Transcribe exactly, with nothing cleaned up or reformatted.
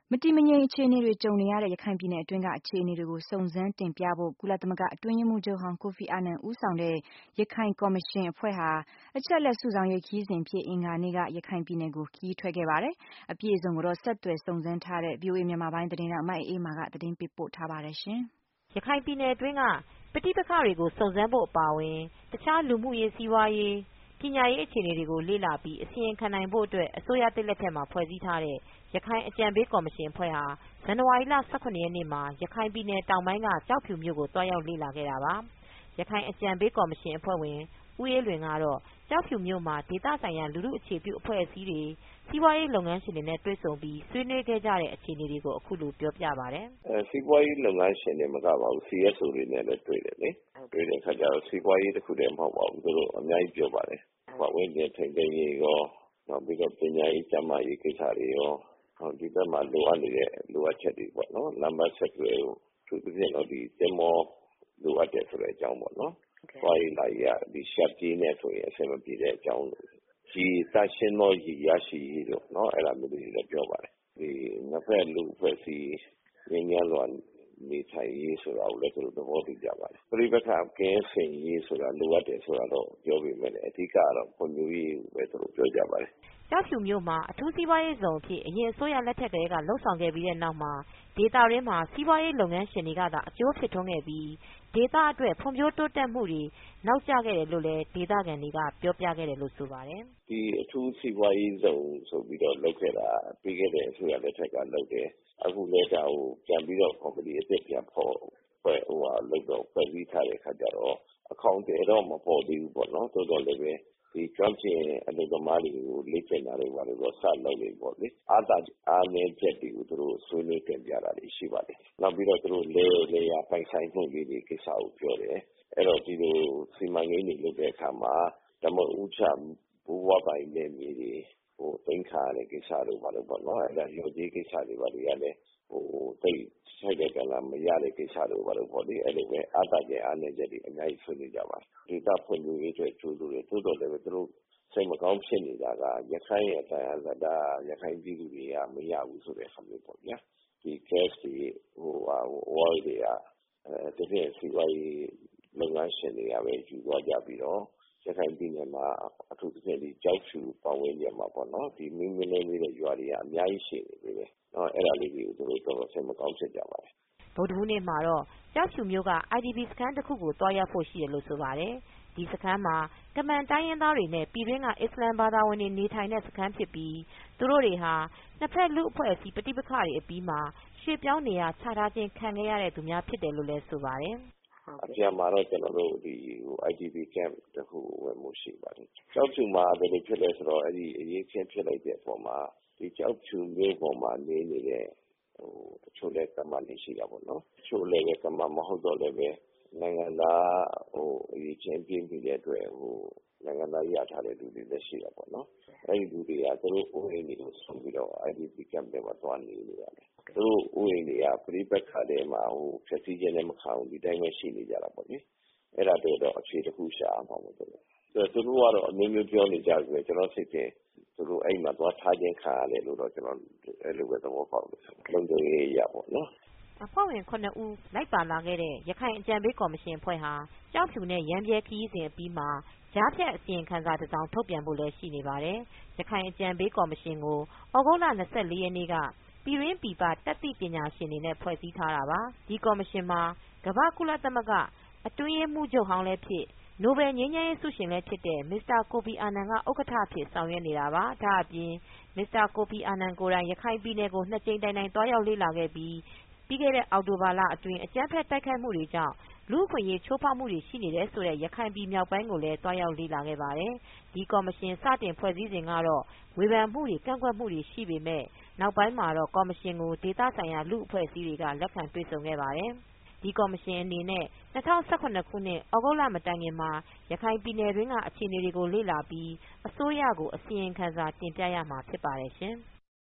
မတည်မငြိမ်အခြေအနေတွေကြုံနေရတဲ့ရခိုင်ပြည်နယ်အတွင်းကအခြေအနေတွေကိုစုံစမ်းတင်ပြဖို့ကုလသမဂ္ဂအတွင်းရေးမှူးချုပ်ဟောင်းကိုဖီအာနန်ဦးဆောင်တဲ့ရခိုင်ကော်မရှင်အဖွဲ့ဟာအချက်အလက်စုဆောင်းရေးခရီးစဉ်အဖြစ်အင်္ဂါနေ့ကရခိုင်ပြည်နယ်ကိုခရီးထွက်ခဲ့ပါတယ်။အပြည့်အစုံကိုတော့ဆက်သွယ်စုံစမ်းထားတဲ့ ဗွီအိုအေမြန်မာပိုင်းသတင်းထောက်မအေးအေးမာကသတင်းပေးပို့ထားပါတယ်ရှင်။ရခိုင်ပြည်နယ်အတွင်းကပဋိပက္ခတွေကိုစုံစမ်းဖို့အပါအဝင်တခြားလူမှုရေးစီးပွားရေးပညာရေးအခြေအနေတွေကိုလေ့လာပြီးအစီရင်ခံနိုင်ဖို့အတွက်အစိုးရသစ်လက်ထက်မှာဖွဲ့စည်းထားတဲ့ရခိုင်အကြံပေးကော်မရှင်အဖွဲ့ဟာဇန်နဝါရီလ ၁၇ ရက်နေ့မှာရခိုင်ပြည်နယ်တောင်ပိုင်းကကျောက်ဖြူမြို့ကိုသွားရောက်လေ့လာခဲ့တာပါ။ရခိုင်အကြံပေးကော်မရှင်အဖွဲ့ဝင်ဦးအေးလွင်ကတော့ကျောက်ဖြူမြို့မှာဒေသဆိုင်ရာလူထုအခြေပြုအဖွဲ့အစည်းတွေစီးပွားရေးလုပ်ငန်းရှင်တွေနဲ့တွေ့ဆုံပြီးဆွေးနွေးခဲ့ကြတဲ့အခြေအနေတွေကိုအခုလိုပြောပြပါတယ်။အဲစီးပွားရေးလုပ်ငန်းရှင်တွေမကပါဘူး စီ အက်စ် အို တွေနဲ့လည်းတွေ့တယ်လေ။တွေ့တဲ့အခါကျတော့စီးပွားရေးတစ်ခုတည်းမဟုတ်ပါဘူးသူတို့အများကြီးပြောပါတယ်။ပတ်ဝန်းကျင်ထိန်းသိမ်းရေးရောနောက်ပြီးတော့ပညာရေးကျန်းမာရေးကိစ္စတွေရောဒီဘက်မှာလိုအပ်နေတဲ့လိုအပ်ချက်တွေပေါ့နော်လမ်းမဆက်သွယ်ရေးသူတို့ပြင်တော့ဒီသင်္ဘောလိုအပ်တယ်ဆိုတဲ့အကြောင်းပေါ့နော်။ဘာကြီးလာရဒီရှက်ကြီးနဲ့ဆိုရင်အဆင်မပြေတဲ့အကြောင်းဒီသရှင်းတော့ရရှိရေးတော့နော်အဲ့ဒါမျိုးတွေလည်းပြောပါတယ်။ဒီနှစ်ဖက်လူဖွဲ့စီငင်းငယ်လွန်နေထိုင်ရေးဆိုတာကိုလည်းသူတို့သဘောတူကြပါတယ်။ပြိပခါကင်းစင်ရေးဆိုတာလိုအပ်တယ်ဆိုတာတော့ပြောပြီးမယ်အဓိကတော့ပုံမျိုးရေးပဲသူတို့ပြောကြပါတယ်။ကျောက်ဖြူမြို့မှာအထူးစီးပွားရေးဇုံအဖြစ်အရင်အစိုးရလက်ထက်ကတည်းကလှုပ်ဆောင်ခဲ့ပြီးတဲ့နောက်မှာဒေသရင်းမှာစီးပွားရေးလုပ်ငန်းရှင်တွေကသာအကျိုးဖြစ်ထွန်းခဲ့ပြီးဒေသအတွက်ဖွံ့ဖြိုးတိုးတက်မှုတွေနောက်ကျခဲ့တယ်လို့လည်းဒေသခံတွေကပြောပြခဲ့တယ်လို့ဆိုပါတယ်။ဒီအထူးစီးပွားရေးဇုံဆိုပြီးတော့လုပ်ခဲ့တာပြီးခဲ့တဲ့အစိုးရလက်ထက်ကလုပ်တယ်။အခုလည်းဒါကိုပြန်ပြီးတော့ကော်မတီအသစ်ပြန်ဖို့ဖွဲ့ဟိုဟာလုပ်တော့ဖွဲ့စည်းထားတဲ့အခါကျတော့အကောင့်တွေတော့မပေါ်သေးဘူးပေါ့နော်။သို့တော်လည်းပဲဒီကျွမ်းကျင်အလုပ်သမားတွေကိုလေ့ကျင့်တာတွေပါလို့စလုပ်နေပေါ့လေအားသာအားနည်းချက်တွေကိုသူတို့ဆွေးနွေးတင်ပြတာတွေရှိပါတယ်နောက်ပြီးတော့သူတို့လေလေယာပိုင်ဆိုင်မှုတွေကိစ္စကိုပြောတယ်အဲ့တော့ဒီလိုစီမံကိန်းတွေလုပ်တဲ့အခါမှာဓမ္မဥချဘူဝပိုင်တဲ့မြေတွေဟိုသိမ်းခါရတဲ့ကိစ္စတွေပါလို့ပေါ့နော်အဲ့ဒါရုပ်ကြီးကိစ္စတွေပါတွေကလည်းဟိုသိဆိုင်တဲ့ကလာမရတဲ့ကိစ္စတွေပါလို့ပေါ့လေအဲ့လိုပဲအားသာချက်အားနည်းချက်တွေအများကြီးဆွေးနွေးကြပါတယ်ဒေသဖွံ့ဖြိုးရေးအတွက်ကျိုးလို့ရသို့တော်လည်းပဲသူတို့စိတ်မကောင်းဖြစ်နေတာကရခိုင်ရဲ့တရားစတာရခိုင်ပြည်သူတွေကမရဘူးဆိုတဲ့ဆမျိုးပေါ့ဗျာဒီ gas တွေဟိုဟာ oil တွေကအဲတကယ်စီးပွားရေးလုပ်ငန်းရှင်တွေကပဲယူသွားကြပြီးတော့ရခိုင်ပြည်နယ်မှာအထူးသဖြင့်ဒီကြောက်ဖြူပတ်ဝန်းကျင်မှာပေါ့နော်ဒီမင်းမင်းလေးလေးတဲ့ရွာတွေကအများကြီးရှိနေတယ်နော်အဲ့ဒါလေးတွေကိုသူတို့တော့စိတ်မကောင်းဖြစ်ကြပါတယ်ဗုဒ္ဓဟူးနေ့မှာတော့ကျောက်ဖြူမြို့က အိုင်ဒီပီ စခန်းတစ်ခုကိုတွားရောက်ဖို့ရှိတယ်လို့ဆိုပါတယ်ဒီစခန်းမှာကမန်တိုင်းရင်းသားတွေနဲ့ပြည်တွင်းကအစ္စလာမ်ဘာသာဝင်တွေနေထိုင်တဲ့စခန်းဖြစ်ပြီးသူတို့တွေဟာနှစ်ဖက်လူအဖွဲ့အစည်းပဋိပက္ခတွေအပြီးမှာရွှေ့ပြောင်းနေရချထားခြင်းခံခဲ့ရတဲ့သူများဖြစ်တယ်လို့လည်းဆိုပါတယ်အပြန်မှာတော့ကျွန်တော်တို့ဒီဟို အိုင်ဒီပီ camp တခုဝင်မှုရှိပါတယ်ကျောက်ဖြူမှာဘယ်လိုဖြစ်လဲဆိုတော့အဲ့ဒီအရေးချင်းဖြစ်လိုက်တဲ့အပေါ်မှာဒီကျောက်ဖြူမြို့ပေါ်မှာနေနေတဲ့ဟိုတချို့လည်းကမ္ဘာလေးရှိတာပေါ့နော်တချို့လည်းကမ္ဘာမဟုတ်တော့လည်းပဲနိုင်ငံသားဟိုအရေးချင်းပြင်းပြီးတဲ့အတွက်ဟိုနိုင်ငံသားရထားတဲ့လူတွေလည်းရှိတာပေါ့နော်အဲ့ဒီလူတွေကသူတို့အိုးအိမ်တွေကိုဆုံးပြီးတော့ အိုင်ဒီပီ camp တွေမှာသွားနေနေရတယ်သူတို့အိုးအိမ်တွေကပြိပက္ခတွေမှာဟိုဖြည့်ဆည်းခြင်းနဲ့မခံဘူးဒီတိုင်းပဲရှိနေကြတာပေါ့လေအဲ့ဒါတွေတော့အခြေတစ်ခုရှာအောင်ပါလို့သူတို့သူတို့ကတော့အမျိုးမျိုးပြောနေကြတယ်ကျွန်တော်စိတ်ထဲသူတို့အိမ်မှာသွားထားခြင်းခံရတယ်လို့တော့ကျွန်တော်အဲ့လိုပဲသဘောပေါက်လို့လုံခြုံရေးရပေါ့နော်အဖွဲ့ဝင်ခုနှစ်ဦးလိုက်ပါလာခဲ့တဲ့ရခိုင်အကြံပေးကော်မရှင်အဖွဲ့ဟာကျောက်ဖြူနဲ့ရမ်းပြဲခရီးစဉ်အပြီးမှာကြားဖြတ်အစီရင်ခံစာတစ်စောင်ထုတ်ပြန်ဖို့လည်းရှိနေပါတယ်ရခိုင်အကြံပေးကော်မရှင်ကိုဩဂုတ်လ ၂၄ ရက်နေ့ကပြည်ရင်းပြည်ပတတ်သိပညာရှင်တွေနဲ့ဖွဲ့စည်းထားတာပါဒီကော်မရှင်မှာကမ္ဘာကုလသမဂ္ဂအတွင်းရေးမှူးချုပ်ဟောင်းလည်းဖြစ်နိုဘယ်ငြိမ်းချမ်းရေးဆုရှင်လည်းဖြစ်တဲ့မစ္စတာကိုဖီအာနန်ကဥက္ကဋ္ဌအဖြစ်ဆောင်ရွက်နေတာပါဒါအပြင်မစ္စတာကိုဖီအာနန်ကိုယ်တိုင်ရခိုင်ပြည်နယ်ကိုနှစ်ကြိမ်တိုင်တိုင်သွားရောက်လေ့လာခဲ့ပြီးပြီးခဲ့တဲ့အောက်တိုဘာလအတွင်းအကြမ်းဖက်တိုက်ခိုက်မှုတွေကြောင့်လူ့အခွင့်အရေးချိုးဖောက်မှုတွေရှိနေတယ်ဆိုတဲ့ရခိုင်ပြည်မြောက်ပိုင်းကိုလည်းသွားရောက်လေ့လာခဲ့ပါတယ်ဒီကော်မရှင်စတင်ဖွဲ့စည်းစဉ်ကတော့ဝေဖန်မှုတွေကန့်ကွက်မှုတွေရှိပေမဲ့နောက်ပိုင်းမှာတော့ကော်မရှင်ကိုဒေသဆိုင်ရာလူ့အဖွဲ့အစည်းတွေကလက်ခံတွေ့ဆုံခဲ့ပါတယ်ဒီကော်မရှင်အနေနဲ့၂၀၁၇ ခုနှစ်ဩဂုတ်လမတိုင်ခင်မှာရခိုင်ပြည်နယ်တွင်းကအခြေအနေတွေကိုလေ့လာပြီးအစိုးရကိုအစီရင်ခံစာတင်ပြရမှာဖြစ်ပါတယ်ရှင်။